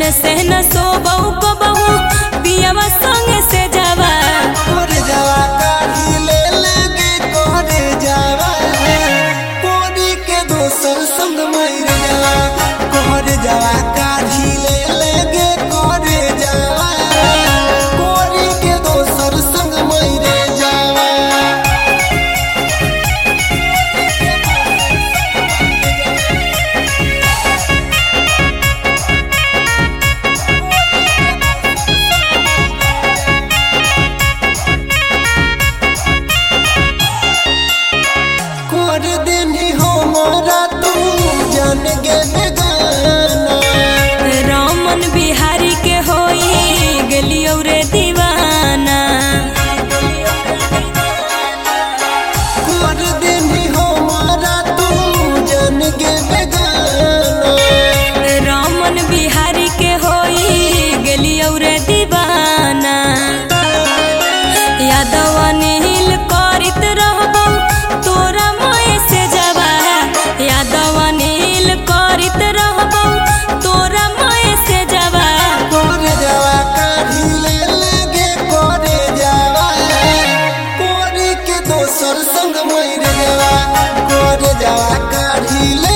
चैन से न सोबौ को बहु पियावा संगे से जावा करे जावा काढ़ी ले लगे करे जावा कोरी के दोसर संग मर जावा करे जावा काढ़ी ले लगे करे जावा कोरी के दोसर संग मर जावा। कर देनी हमारा तू जान गे बेगाना रामन बिहारी के होई गेलियो रे दीवाना कर देनी हमारा तू जान गे बेगाना रामन बिहारी के होई गेलियो रे दीवाना यादव नील करित रहबो तोरा मोए से जावा यादव नील करित रहबो तोरा मोए से जावा करे जावा काढ़ी ले लगे करे जावा कोरी के दोसर संग मर जावा करे जावा काढ़ी ले